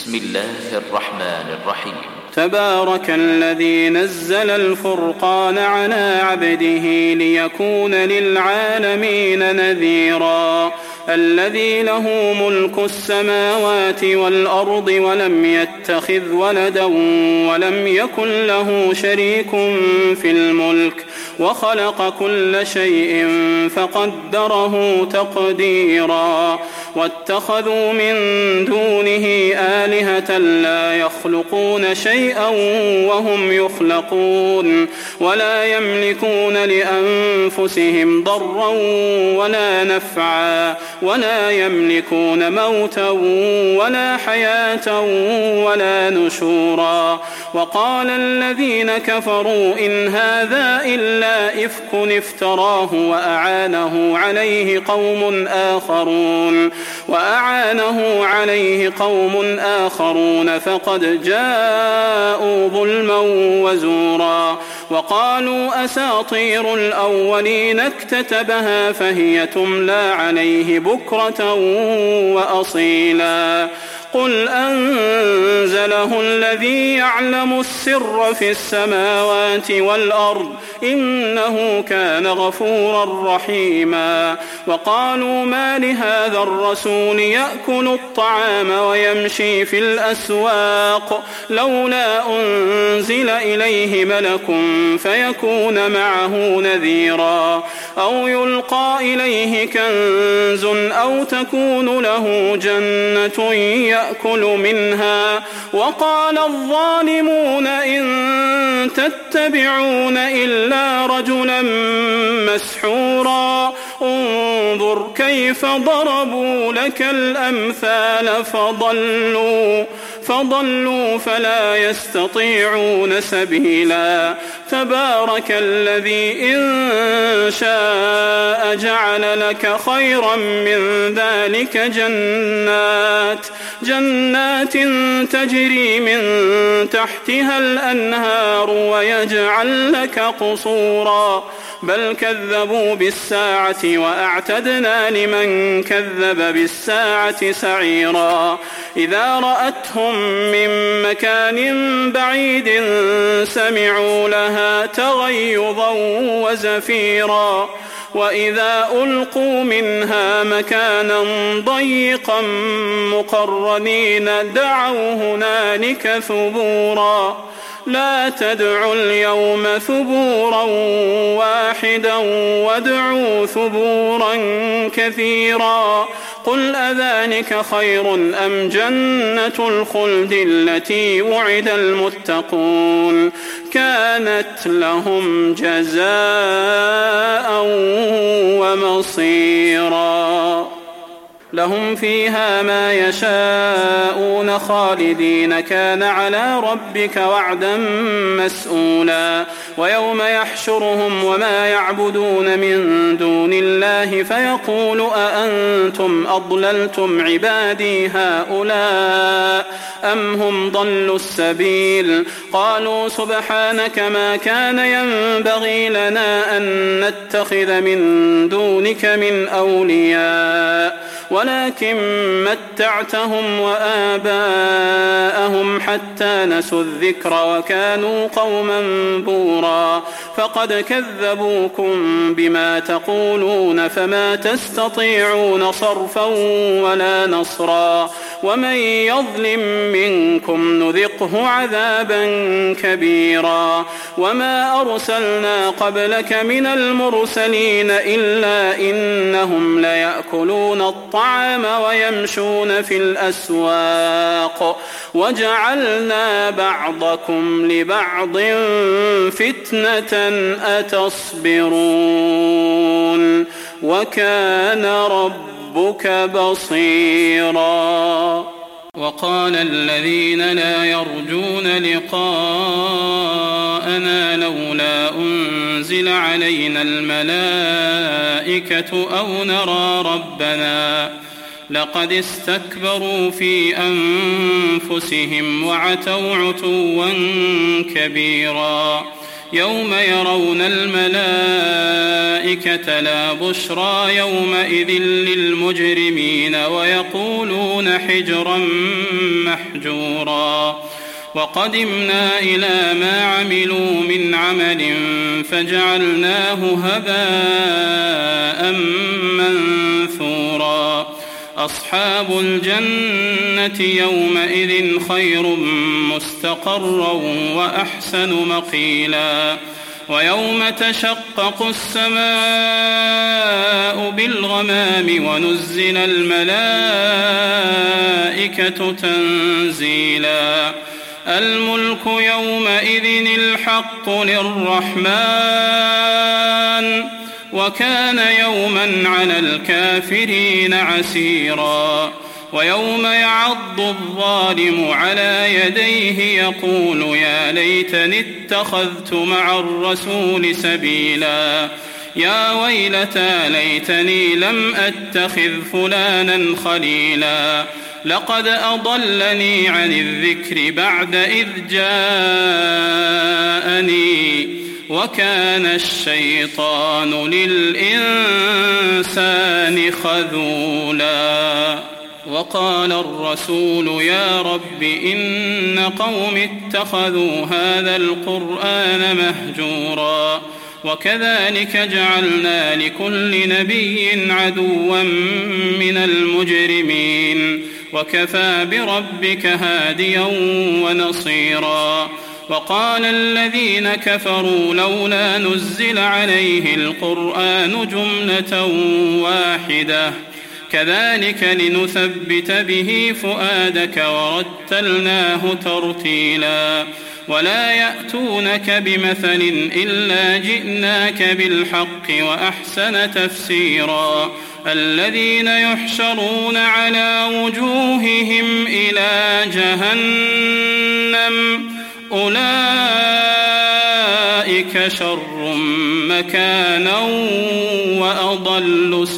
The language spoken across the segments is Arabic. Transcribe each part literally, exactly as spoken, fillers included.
بسم الله الرحمن الرحيم تبارك الذي نزل الفرقان على عبده ليكون للعالمين نذيرا الذي له ملك السماوات والأرض ولم يتخذ ولدا ولم يكن له شريك في الملك وخلق كل شيء فقدره تقديرا واتخذوا من دونه آلهة لا يخلقون شيئا وهم يخلقون ولا يملكون لأنفسهم ضرا ولا نفعا ولا يملكون موتا ولا حياة ولا نشورا وقال الذين كفروا إن هذا إلا إفك افتراه وأعانه عليه قوم آخرون وأعانه عليه قوم آخرون فقد جاءوا ظلما وزورا وقالوا أساطير الأولين اكتتبها فهي تملى عليه بكرة وأصيلا قل أنزله الذي يعلم السر في السماوات والأرض إنه كان غفورا رحيما وقالوا ما لهذا الرسول يأكل الطعام ويمشي في الأسواق لولا أنزل إليه ملك فيكون معه نذيرا أو يلقى إليه كنز أو تكون له جنة يأكل منها وقال الظالمون إن تتبعون إلا رجلا مسحورا انظر كيف ضربوا لك الأمثال فضلوا فضلوا فلا يستطيعون سبيلا تبارك الذي إن شاء جعل لك خيرا من ذلك جنات جنات تجري من تحتها الأنهار ويجعل لك قصورا بل كذبوا بالساعة وأعتدنا لمن كذب بالساعة سعيرا إذا رأتهم من مكان بعيد سمعوا لها تغيظا وزفيرا وإذا ألقوا منها مكانا ضيقا مقرنين دعوا هنالك ثبورا لا تدعوا اليوم ثبورا واحدا وادعوا ثبورا كثيرا قل أذلك خير أم جنة الخلد التي وعد المتقون كانت لهم جزاء ومصيرا لهم فيها ما يشاءون خالدين كان على ربك وعدا مسؤولا ويوم يحشرهم وما يعبدون من دون الله فيقول أأنتم أضللتم عبادي هؤلاء أم هم ضلوا السبيل قالوا سبحانك ما كان ينبغي لنا أن نتخذ من دونك من أولياء ولكن متعتهم وآباءهم حتى نسوا الذكر وكانوا قوما بورا فقد كذبوكم بما تقولون فما تستطيعون صرفا ولا نصرا ومن يظلم منكم نذقه عذابا كبيرا وما أرسلنا قبلك من المرسلين إلا إنهم ليأكلون الطعام ويمشون في الأسواق وجعلنا بعضكم لبعض فتنة أتصبرون وكان ربك بصيرا وقال الذين لا يرجون لقاءنا لولا أنزل علينا الملائكة أو نرى ربنا لقد استكبروا في أنفسهم وعتوا عتوا كبيرا يوم يرون الملائكة لا بشرى يومئذ للمجرمين ويقولون حجرا محجورا وقدمنا إلى ما عملوا من عمل فجعلناه هباء منثورا أصحاب الجنة يومئذ خير مستقرا وأحسن مقيلا ويوم تشقق السماء بالغمام ونزل الملائكة تنزيلا الملك يومئذ الحق للرحمن وكان يوما على الكافرين عسيرا ويوم يعض الظالم على يديه يقول يا ليتني اتخذت مع الرسول سبيلا يا ويلتى ليتني لم أتخذ فلانا خليلا لقد أضلني عن الذكر بعد إذ جاءني وكان الشيطان للإنسان خذولا وقال الرسول يا رب إن قوم اتخذوا هذا القرآن مهجورا وكذلك جعلنا لكل نبي عدوا من المجرمين وكفى بربك هاديا ونصيرا وقال الذين كفروا لولا نزل عليه القرآن جملة واحدة كذلك لنثبت به فؤادك ورتلناه ترتيلا ولا يأتونك بمثل إلا جئناك بالحق وأحسن تفسيرا الذين يحشرون على وجوههم إلى جهنم أولئك شر مكانا وأضل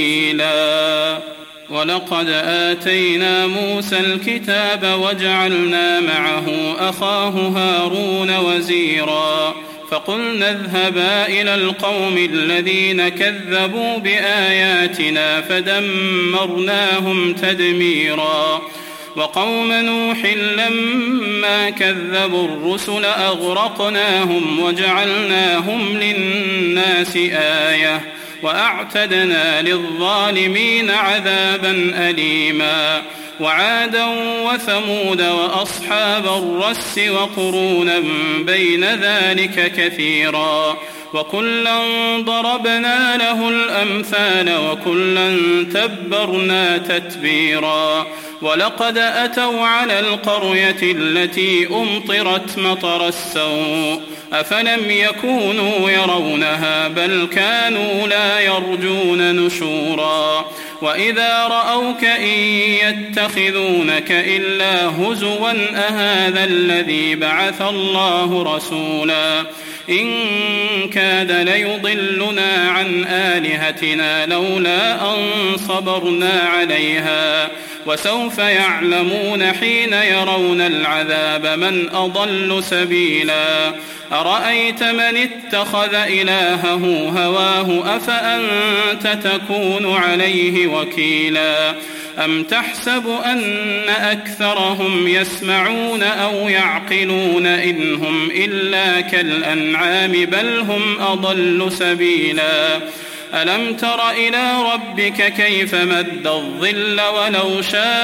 سبيلا ولقد آتينا موسى الكتاب وجعلنا معه أخاه هارون وزيرا فقلنا اذهبا إلى القوم الذين كذبوا بآياتنا فدمرناهم تدميرا وقوم نوح لما كذبوا الرسل أغرقناهم وجعلناهم للناس آية وأعتدنا للظالمين عذابا أليما وعادا وثمود وأصحاب الرس وقرونا بين ذلك كثيرا وكلا ضربنا له الأمثال وكلا تبرنا تتبيرا ولقد أتوا على القرية التي أمطرت مطر السوء أفلم يكونوا يرونها بل كانوا لا يرجون نشورا وإذا رأوك إن يتخذونك إلا هزوا أهذا الذي بعث الله رسولا إن كاد ليضلنا عن آلهتنا لولا أن صبرنا عليها وسوف يعلمون حين يرون العذاب من أضل سبيلا أرأيت من اتخذ إلهه هواه أفأنت تكون عليه وكيلا أم تحسب أن أكثرهم يسمعون أو يعقلون إن هم إلا كالأنعام بل هم أضل سبيلا ألم تر إلى ربك كيف مد الظل ولو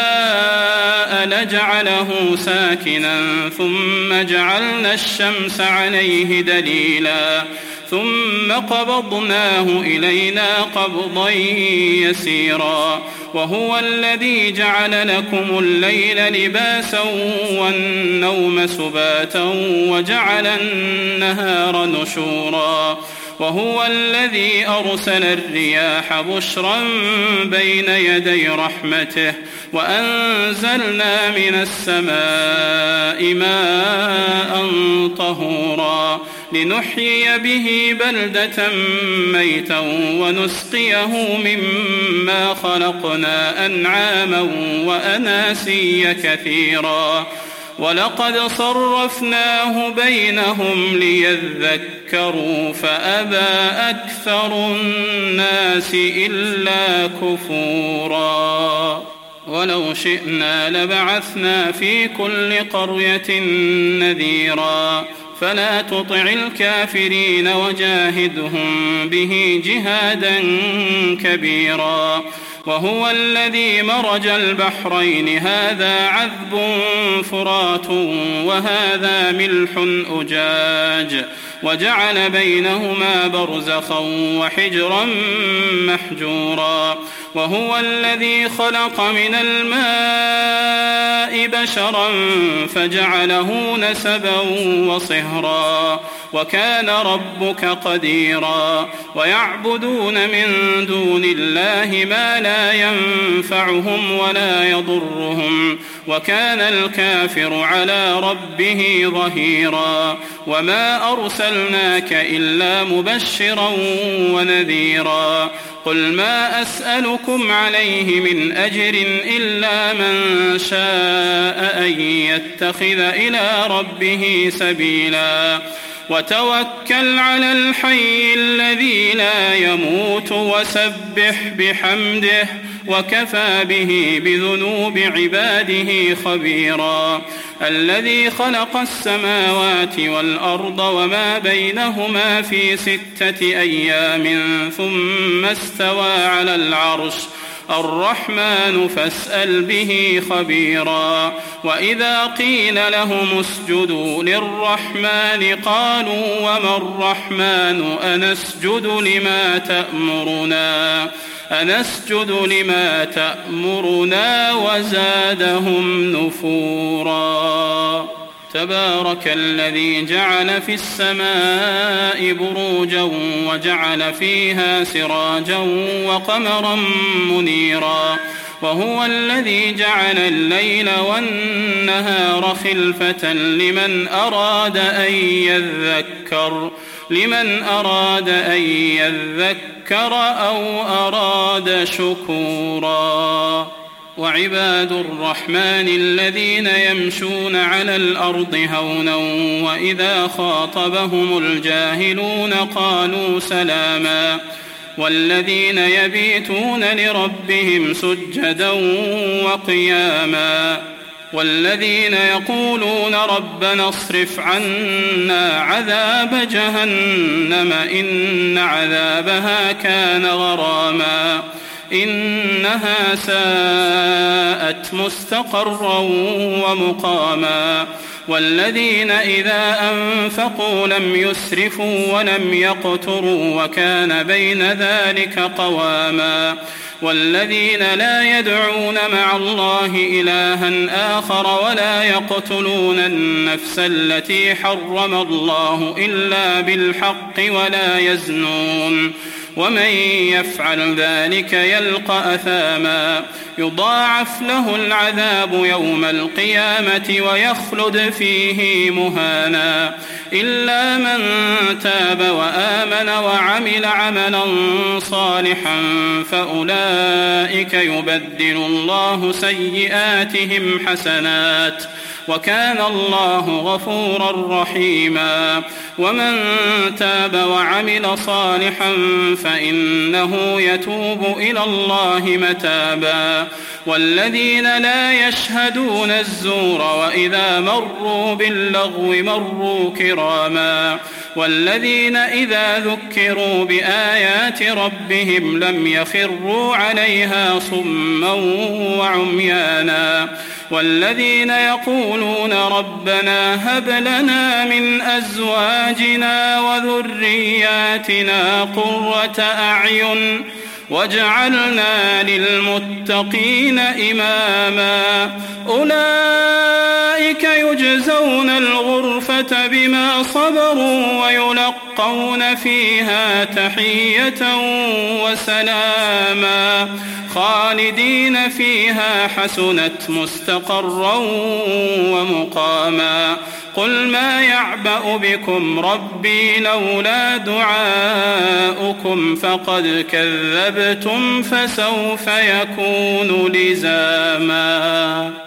شاء لجعله ساكنا ثم جعلنا الشمس عليه دليلا ثم قبضناه إلينا قبضا يسيرا وهو الذي جعل لكم الليل لباسا والنوم سباتا وجعل النهار نشورا وهو الذي أرسل الرياح بشرا بين يدي رحمته وأنزلنا من السماء ماء طهورا لنحيي به بلدة ميتا ونسقيه مما خلقنا أنعاما وأناسيا كثيرا ولقد صرفناه بينهم ليذكروا فأبى أكثر الناس إلا كفورا ولو شئنا لبعثنا في كل قرية نذيرا فلا تطع الكافرين وجاهدهم به جهادا كبيرا وهو الذي مرج البحرين هذا عذب فرات وهذا ملح أجاج وجعل بينهما برزخا وحجرا محجورا وهو الذي خلق من الماء بشرا فجعله نسبا وصهرا وكان ربك قديرا ويعبدون من دون الله ما لا ينفعهم ولا يضرهم وكان الكافر على ربه ظهيرا وما أرسلناك إلا مبشرا ونذيرا قل ما أسألكم عليه من أجر إلا من شاء أن يتخذ إلى ربه سبيلا وتوكل على الحي الذي لا يموت وسبح بحمده وكفى به بذنوب عباده خبيرا الذي خلق السماوات والأرض وما بينهما في ستة أيام ثم استوى على العرش الرحمن فاسأل به خبيرا وإذا قيل لهم اسجدوا للرحمن قالوا وما الرحمن أنسجد لما تأمرنا أنسجد لما تأمرنا وزادهم نفورا تبارك الذي جعل في السماء بروجا وجعل فيها سراجا وقمرا منيرا وهو الذي جعل الليل والنهار خلفة لمن أراد أن يذكر لمن أراد أن يذكر أو أراد شكورا وعباد الرحمن الذين يمشون على الأرض هونا وإذا خاطبهم الجاهلون قالوا سلاما والذين يبيتون لربهم سجدا وقياما والذين يقولون ربنا اصرف عنا عذاب جهنم إن عذابها كان غراما إنها ساءت مستقرا ومقاما والذين إذا أنفقوا لم يسرفوا ولم يقتروا وكان بين ذلك قواما والذين لا يدعون مع الله إلها آخر ولا يقتلون النفس التي حرم الله إلا بالحق ولا يزنون ومن يفعل ذلك يلقى أثاما يضاعف له العذاب يوم القيامة ويخلد فيه مهانا إلا من تاب وآمن وعمل عملا صالحا فأولئك يبدل الله سيئاتهم حسنات وكان الله غفورا رحيما ومن تاب وعمل صالحا فإنه يتوب إلى الله متابا والذين لا يشهدون الزور وإذا مروا باللغو مروا كراما والذين إذا ذكروا بآيات ربهم لم يخروا عليها صما وعميانا والذين يقولون ربنا هب لنا من أزواجنا وذرياتنا قرة أعين واجعلنا للمتقين إماما أولئك يجزون الغرفة بما صبروا ويلقون فيها تحية وسلاما خالدين فيها حسنت مستقرا ومقاما قل ما يعبأ بكم ربي لولا دعاؤكم فقد كذبتم فسوف يكون لزاما.